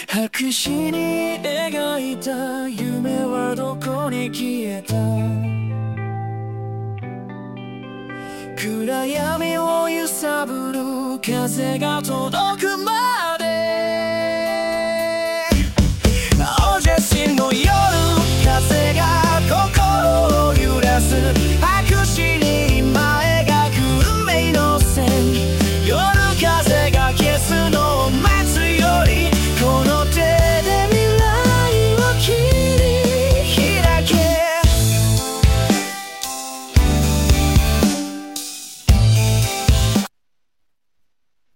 白紙に描いた夢はどこに消えた。暗闇を揺さぶる風が届く